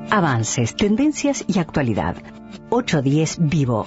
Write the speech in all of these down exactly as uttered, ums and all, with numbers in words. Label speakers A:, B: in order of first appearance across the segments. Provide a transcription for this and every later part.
A: Avances, tendencias y actualidad. ocho diez Vivo.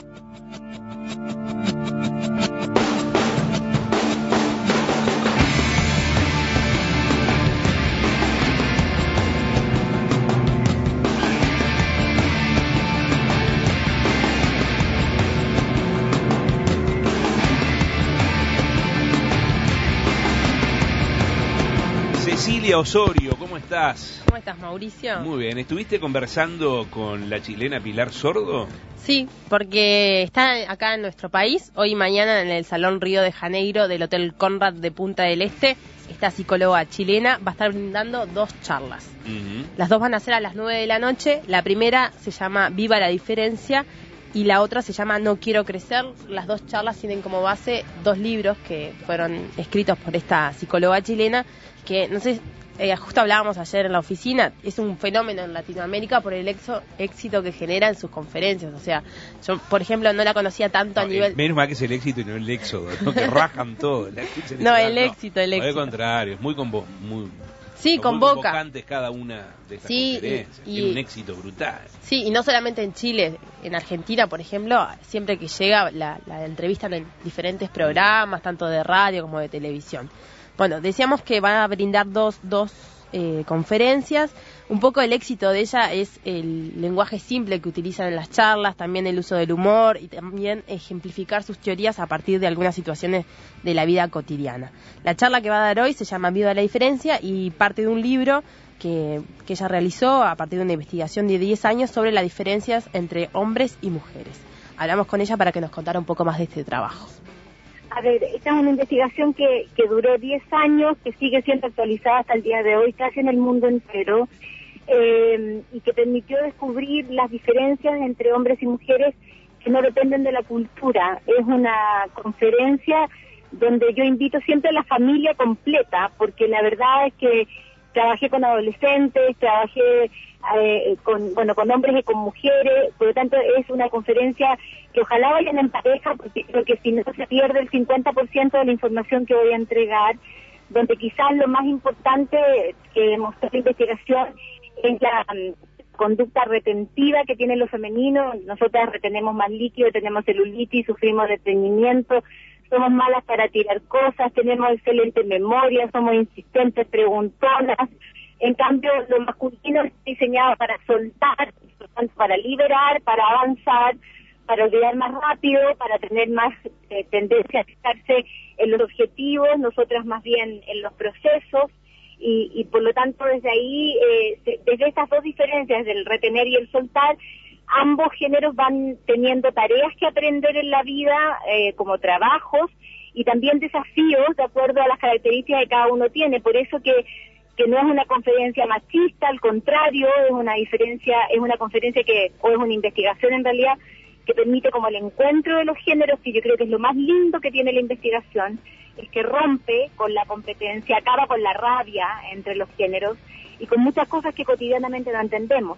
B: Cecilia Osorio, ¿cómo estás?
C: ¿Cómo estás, Mauricio?
B: Muy bien. ¿Estuviste conversando con la chilena Pilar Sordo?
C: Sí, porque está acá en nuestro país, hoy y mañana en el Salón Río de Janeiro del Hotel Conrad de Punta del Este. Esta psicóloga chilena va a estar brindando dos charlas. Uh-huh. Las dos van a ser a las nueve de la noche. La primera se llama Viva la Diferencia y la otra se llama No Quiero Crecer. Las dos charlas tienen como base dos libros que fueron escritos por esta psicóloga chilena, que no sé, eh, justo hablábamos ayer en la oficina, es un fenómeno en Latinoamérica por el exo, éxito que genera en sus conferencias. O sea, yo, por ejemplo, no la conocía tanto
B: no,
C: a nivel...
B: Menos mal que es el éxito y no el éxodo, ¿no? Que rajan todo. La
C: no, el éxito, el éxito.
B: Al contrario, es muy convo muy
C: Sí, convoca.
B: Muy convocantes cada una de estas
C: sí,
B: conferencias.
C: Y,
B: Tiene un éxito brutal.
C: Sí, y no solamente en Chile, en Argentina, por ejemplo, siempre que llega la, la entrevistan en diferentes programas, tanto de radio como de televisión. Bueno, decíamos que van a brindar dos, dos eh, conferencias. Un poco el éxito de ella es el lenguaje simple que utilizan en las charlas, también el uso del humor y también ejemplificar sus teorías a partir de algunas situaciones de la vida cotidiana. La charla que va a dar hoy se llama Viva la Diferencia y parte de un libro que, que ella realizó a partir de una investigación de diez años sobre las diferencias entre hombres y mujeres. Hablamos con ella para que nos contara un poco más de este trabajo.
D: A ver, esta es una investigación que, que duró diez años, que sigue siendo actualizada hasta el día de hoy, casi en el mundo entero, eh, y que permitió descubrir las diferencias entre hombres y mujeres que no dependen de la cultura. Es una conferencia donde yo invito siempre a la familia completa, porque la verdad es que trabajé con adolescentes, trabajé eh, con bueno con hombres y con mujeres, por lo tanto es una conferencia que ojalá vayan en pareja, porque creo que si no se pierde el cincuenta por ciento de la información que voy a entregar, donde quizás lo más importante que demostró la investigación es la um, conducta retentiva que tienen los femeninos. Nosotras retenemos más líquido, tenemos celulitis, sufrimos de estreñimiento, somos malas para tirar cosas, tenemos excelente memoria, somos insistentes, preguntonas. En cambio, lo masculino es diseñado para soltar, para liberar, para avanzar, para olvidar más rápido, para tener más eh, tendencia a fijarse en los objetivos, nosotras más bien en los procesos, y, y por lo tanto desde ahí, eh, desde estas dos diferencias del retener y el soltar, ambos géneros van teniendo tareas que aprender en la vida, eh, como trabajos, y también desafíos de acuerdo a las características que cada uno tiene. Por eso que, que no es una conferencia machista, al contrario, es una diferencia, es una conferencia que, o es una investigación en realidad, que permite como el encuentro de los géneros, que yo creo que es lo más lindo que tiene la investigación, es que rompe con la competencia, acaba con la rabia entre los géneros y con muchas cosas que cotidianamente no entendemos.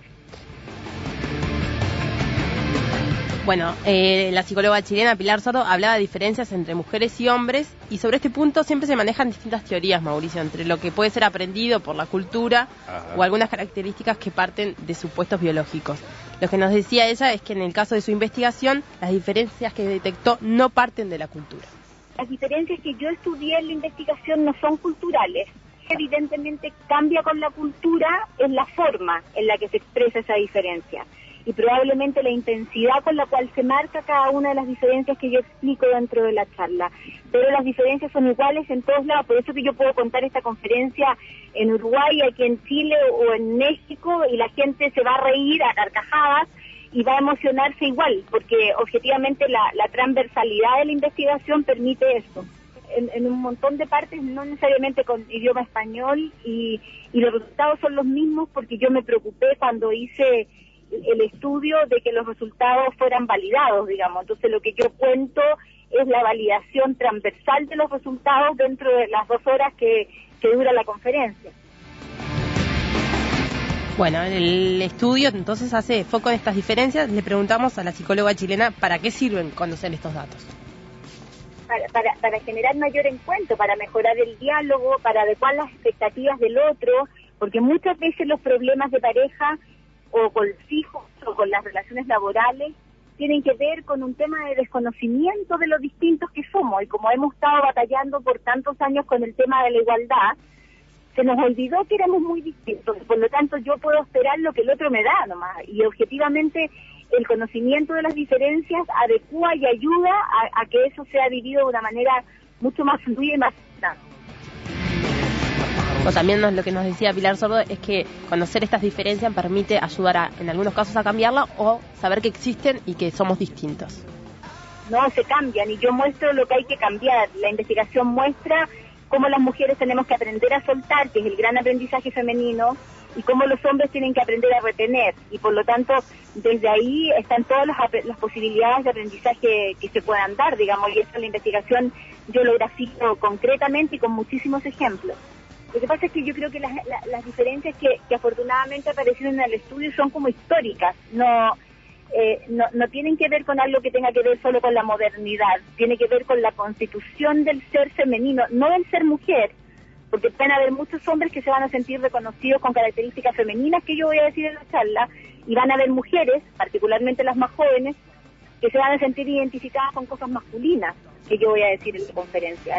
C: Bueno, eh, la psicóloga chilena Pilar Sordo hablaba de diferencias entre mujeres y hombres, y sobre este punto siempre se manejan distintas teorías, Mauricio, entre lo que puede ser aprendido por la cultura Ajá. o algunas características que parten de supuestos biológicos. Lo que nos decía ella es que en el caso de su investigación, las diferencias que detectó no parten de la cultura.
D: Las diferencias que yo estudié en la investigación no son culturales. Evidentemente cambia con la cultura en la forma en la que se expresa esa diferencia. Y probablemente la intensidad con la cual se marca cada una de las diferencias que yo explico dentro de la charla. Pero las diferencias son iguales en todos lados, por eso que yo puedo contar esta conferencia en Uruguay, aquí en Chile o en México, y la gente se va a reír a carcajadas y va a emocionarse igual, porque objetivamente la, la transversalidad de la investigación permite eso. En, en un montón de partes, no necesariamente con idioma español, y, y los resultados son los mismos, porque yo me preocupé cuando hice el estudio de que los resultados fueran validados, digamos. Entonces lo que yo cuento es la validación transversal de los resultados dentro de las dos horas que, que dura la conferencia.
C: Bueno, el estudio entonces hace foco en estas diferencias. Le preguntamos a la psicóloga chilena para qué sirven conocer estos datos.
D: Para, para, para generar mayor encuentro, para mejorar el diálogo, para adecuar las expectativas del otro, porque muchas veces los problemas de pareja o con los hijos o con las relaciones laborales tienen que ver con un tema de desconocimiento de lo distintos que somos, y como hemos estado batallando por tantos años con el tema de la igualdad, se nos olvidó que éramos muy distintos, por lo tanto yo puedo esperar lo que el otro me da nomás, y objetivamente el conocimiento de las diferencias adecua y ayuda a, a que eso sea vivido de una manera mucho más fluida y más sana.
C: O también nos, lo que nos decía Pilar Sordo es que conocer estas diferencias permite ayudar a, en algunos casos a cambiarla, o saber que existen y que somos distintos.
D: No, se cambian, y yo muestro lo que hay que cambiar. La investigación muestra cómo las mujeres tenemos que aprender a soltar, que es el gran aprendizaje femenino, y cómo los hombres tienen que aprender a retener, y por lo tanto desde ahí están todas las, las posibilidades de aprendizaje que se puedan dar, digamos, y eso en la investigación yo lo grafico concretamente y con muchísimos ejemplos. Lo que pasa es que yo creo que las, las, las diferencias que, que afortunadamente aparecieron en el estudio son como históricas, no, eh, no, no tienen que ver con algo que tenga que ver solo con la modernidad, tiene que ver con la constitución del ser femenino, no del ser mujer, porque pueden haber muchos hombres que se van a sentir reconocidos con características femeninas que yo voy a decir en la charla, y van a haber mujeres, particularmente las más jóvenes, que se van a sentir identificadas con cosas masculinas que yo voy a decir en la conferencia.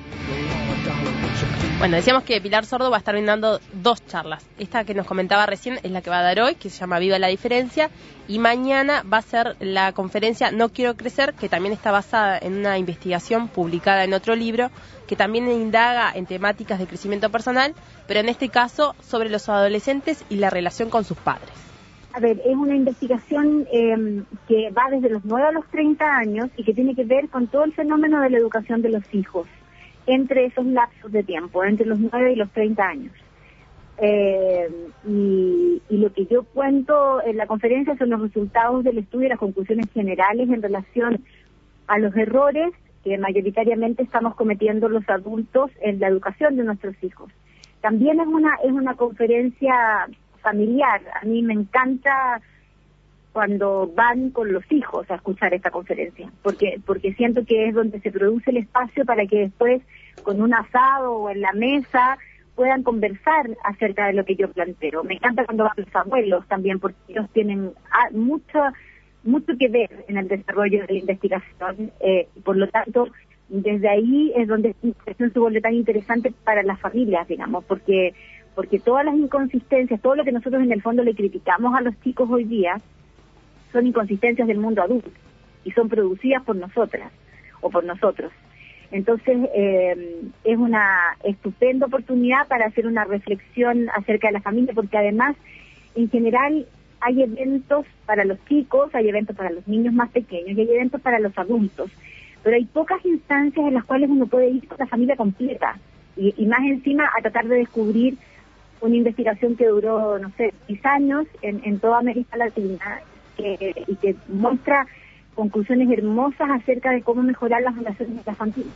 C: Bueno, decíamos que Pilar Sordo va a estar brindando dos charlas. Esta que nos comentaba recién es la que va a dar hoy, que se llama Viva la Diferencia, y mañana va a ser la conferencia No Quiero Crecer, que también está basada en una investigación publicada en otro libro, que también indaga en temáticas de crecimiento personal, pero en este caso sobre los adolescentes y la relación con sus padres.
D: A ver, es una investigación eh, que va desde los nueve a los treinta años y que tiene que ver con todo el fenómeno de la educación de los hijos, entre esos lapsos de tiempo, entre los nueve y los treinta años. Eh, y, y lo que yo cuento en la conferencia son los resultados del estudio y las conclusiones generales en relación a los errores que mayoritariamente estamos cometiendo los adultos en la educación de nuestros hijos. También es una, es una conferencia familiar. A mí me encanta cuando van con los hijos a escuchar esta conferencia, porque porque siento que es donde se produce el espacio para que después, con un asado o en la mesa, puedan conversar acerca de lo que yo planteo. Me encanta cuando van los abuelos también, porque ellos tienen mucho mucho que ver en el desarrollo de la investigación, eh, y por lo tanto, desde ahí es donde la investigación se vuelve tan interesante para las familias, digamos, porque porque todas las inconsistencias, todo lo que nosotros en el fondo le criticamos a los chicos hoy día, son inconsistencias del mundo adulto y son producidas por nosotras o por nosotros. Entonces eh, es una estupenda oportunidad para hacer una reflexión acerca de la familia, porque además en general hay eventos para los chicos, hay eventos para los niños más pequeños y hay eventos para los adultos, pero hay pocas instancias en las cuales uno puede ir con la familia completa y, y más encima a tratar de descubrir una investigación que duró, no sé, seis años en, en toda América Latina, Que, y que muestra conclusiones hermosas acerca de cómo mejorar las relaciones de la familia.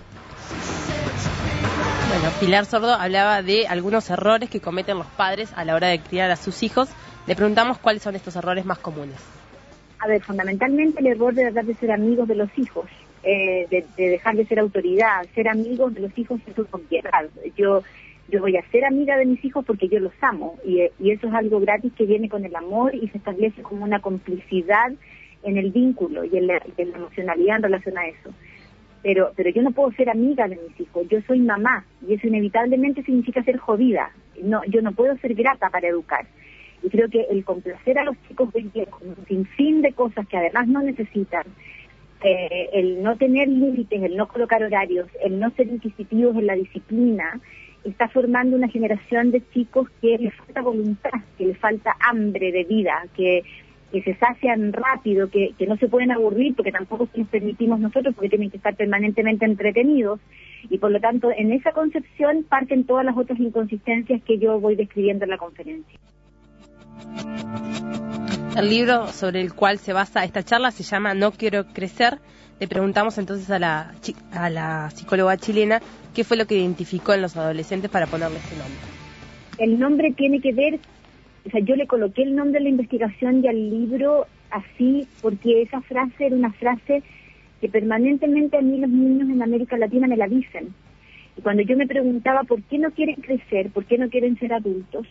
C: Bueno, Pilar Sordo hablaba de algunos errores que cometen los padres a la hora de criar a sus hijos. Le preguntamos cuáles son estos errores más comunes.
D: A ver, fundamentalmente el error de tratar de ser amigos de los hijos, eh, de, de dejar de ser autoridad. Ser amigos de los hijos es su propiedad. Yo Yo voy a ser amiga de mis hijos porque yo los amo, y, y eso es algo gratis que viene con el amor y se establece como una complicidad en el vínculo y en la, en la emocionalidad en relación a eso. Pero pero yo no puedo ser amiga de mis hijos, yo soy mamá, y eso inevitablemente significa ser jodida. No, yo no puedo ser grata para educar. Y creo que el complacer a los chicos hoy día con un sinfín de cosas que además no necesitan, eh, el no tener límites, el no colocar horarios, el no ser inquisitivos en la disciplina, está formando una generación de chicos que les falta voluntad, que les falta hambre de vida, que, que se sacian rápido, que, que no se pueden aburrir, porque tampoco les permitimos nosotros, porque tienen que estar permanentemente entretenidos, y por lo tanto en esa concepción parten todas las otras inconsistencias que yo voy describiendo en la conferencia.
C: El libro sobre el cual se basa esta charla se llama No Quiero Crecer. Le preguntamos entonces a la, a la psicóloga chilena qué fue lo que identificó en los adolescentes para ponerle este nombre.
D: El nombre tiene que ver, o sea, yo le coloqué el nombre de la investigación y al libro así porque esa frase era una frase que permanentemente a mí los niños en América Latina me la dicen. Y cuando yo me preguntaba por qué no quieren crecer, por qué no quieren ser adultos,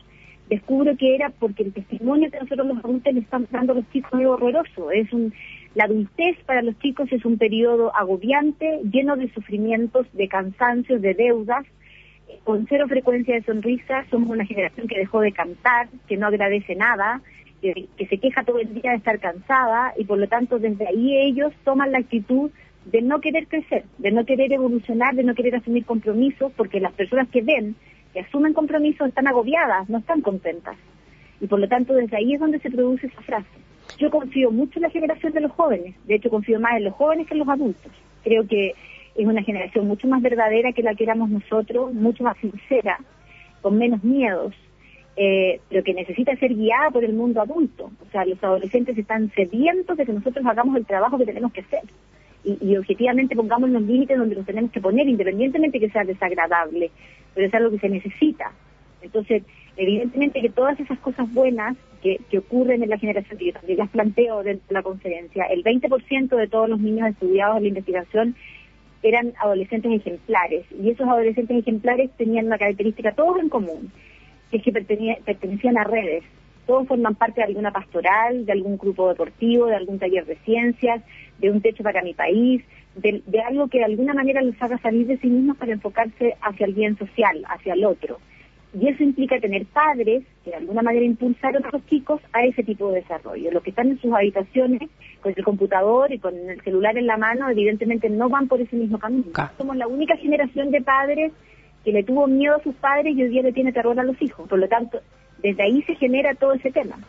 D: descubro que era porque el testimonio que nosotros los adultos le estamos dando a los chicos es horroroso. Es un, la adultez para los chicos es un periodo agobiante, lleno de sufrimientos, de cansancios, de deudas, con cero frecuencia de sonrisas. Somos una generación que dejó de cantar, que no agradece nada, que, que se queja todo el día de estar cansada, y por lo tanto desde ahí ellos toman la actitud de no querer crecer, de no querer evolucionar, de no querer asumir compromisos, porque las personas que ven, que asumen compromisos, están agobiadas, no están contentas. Y por lo tanto desde ahí es donde se produce esa frase. Yo confío mucho en la generación de los jóvenes, de hecho confío más en los jóvenes que en los adultos. Creo que es una generación mucho más verdadera que la que éramos nosotros, mucho más sincera, con menos miedos, eh, pero que necesita ser guiada por el mundo adulto. O sea, los adolescentes están sedientos de que nosotros hagamos el trabajo que tenemos que hacer. Y, y objetivamente pongamos los límites donde los tenemos que poner, independientemente que sea desagradable, pero es algo que se necesita. Entonces, evidentemente que todas esas cosas buenas que, que ocurren en la generación, que yo también las planteo dentro de la conferencia, el veinte por ciento de todos los niños estudiados en la investigación eran adolescentes ejemplares, y esos adolescentes ejemplares tenían una característica todos en común, que es que pertenecían a redes. Todos forman parte de alguna pastoral, de algún grupo deportivo, de algún taller de ciencias, de un techo para mi país, de, de algo que de alguna manera los haga salir de sí mismos para enfocarse hacia el bien social, hacia el otro. Y eso implica tener padres que de alguna manera impulsaron a los chicos a ese tipo de desarrollo. Los que están en sus habitaciones con el computador y con el celular en la mano, evidentemente no van por ese mismo camino. Okay. Somos la única generación de padres que le tuvo miedo a sus padres y hoy día le tiene terror a los hijos. Por lo tanto, desde ahí se genera todo ese tema.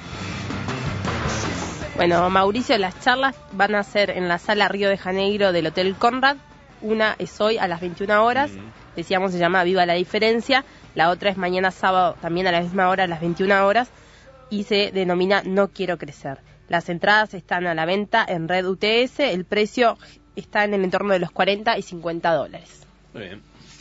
C: Bueno, Mauricio, las charlas van a ser en la sala Río de Janeiro del Hotel Conrad. Una es hoy a las veintiuna horas. Mm. Decíamos, se llama Viva la Diferencia. La otra es mañana sábado, también a la misma hora, a las veintiuna horas. Y se denomina No Quiero Crecer. Las entradas están a la venta en Red U T S. El precio está en el entorno de los cuarenta y cincuenta dólares.
B: Muy bien.